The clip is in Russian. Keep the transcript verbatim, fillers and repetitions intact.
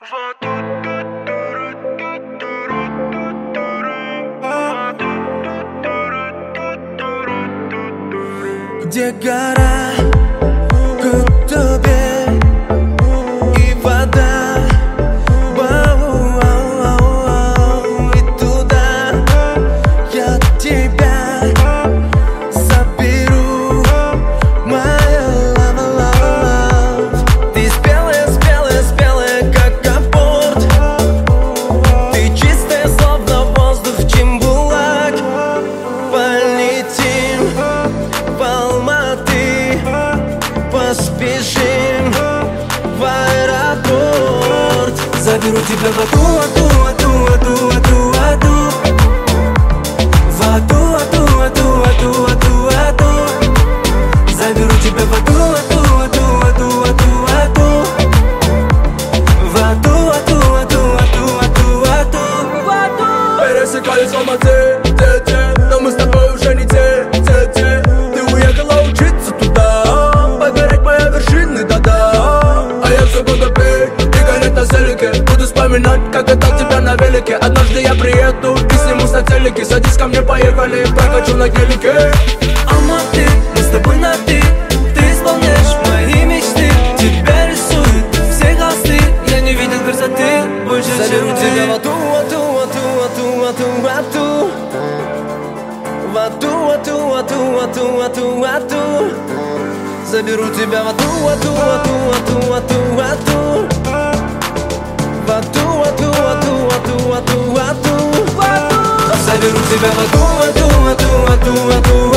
Где гора, кутубе и вода, бау-ау-ау-ау. И туда я тебя заберу, моя лава-лава. Ты спелая, спелая, спелая, как капорт. Ты чистая, словно воздух в Чимбулак. Полетим в Алматы, поспешим в аэропорт. Заберу тебя в аду, аду, аду, аду, аду, аду. В аду, аду, аду, аду, аду, аду. Заберу тебя в аду, аду, аду, аду, аду, аду. В аду, аду, аду, аду, аду, аду. В аду. Пересекались Алматы, те-те, но мы с тобой уже не те, те-те. Ты уехала учиться туда, погореть моя вершины, да-да. А я все буду петь и гореть на селике. Буду вспоминать, как катал тебя на велике. Однажды я приеду и снимусь на телеке. Садись ко мне, поехали, прокачу на гелике. Алматы, мы с тобой на ты. Ты исполняешь мои мечты. Тебя рисуют все холсты. Я не видел красоты больше, Заберу чем тебя ты. В аду, аду, аду, аду, аду, аду. В аду, аду, аду, аду, аду, аду. Заберу тебя в аду, аду, аду, аду, аду, аду. В аду, аду, аду, аду, аду, аду. В аду. Заберу тебя в аду, аду, аду, аду, аду.